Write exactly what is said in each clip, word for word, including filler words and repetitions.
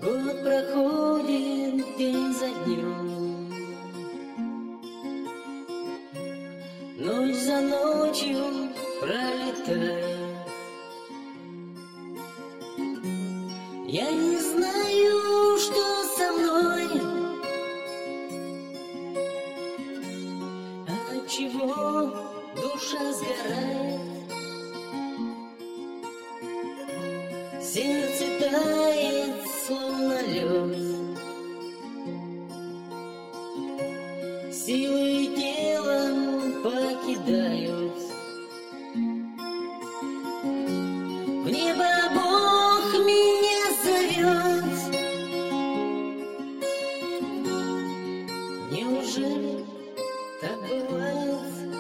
Год проходит день за днем, ночь за ночью пролетает. Я не знаю, что со мной, отчего душа сгорает. Сердце тает, словно лед, силы телом покидают. В небо Бог меня зовет. Неужели так бывает?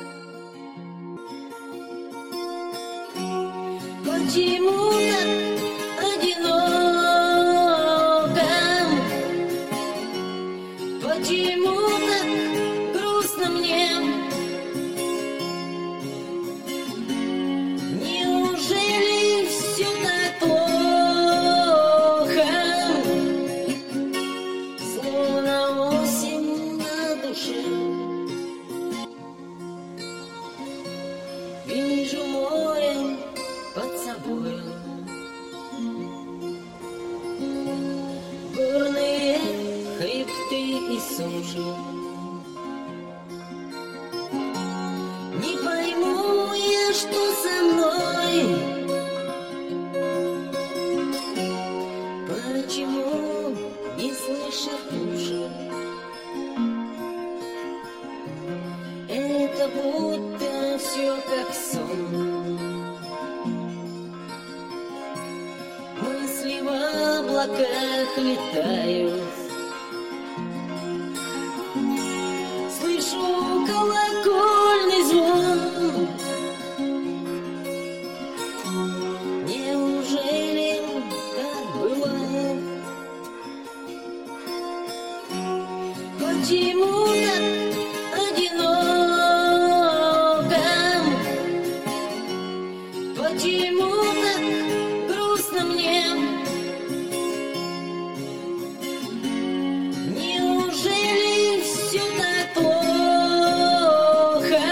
Почему так одиноко? Почему так грустно мне? Неужели все так плохо? Словно осень на душе. Вижу море под собой, горные хребты и суши. Не пойму я, что со мной, почему не слышат уши. Это будто все как сон. Мысли в облаках летают. Слышу колокольный звон. Неужели так бывает? Почему так одиноко? Почему так грустно мне? Неужели все так плохо?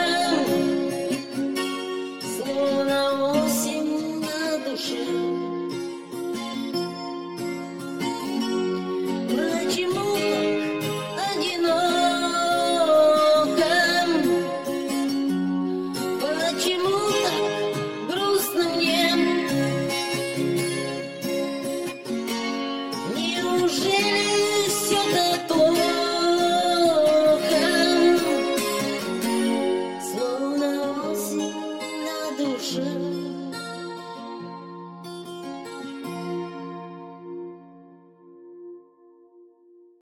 Словно осень на душе. Почему так одиноко? Почему так грустно мне? Неужели все так плохо?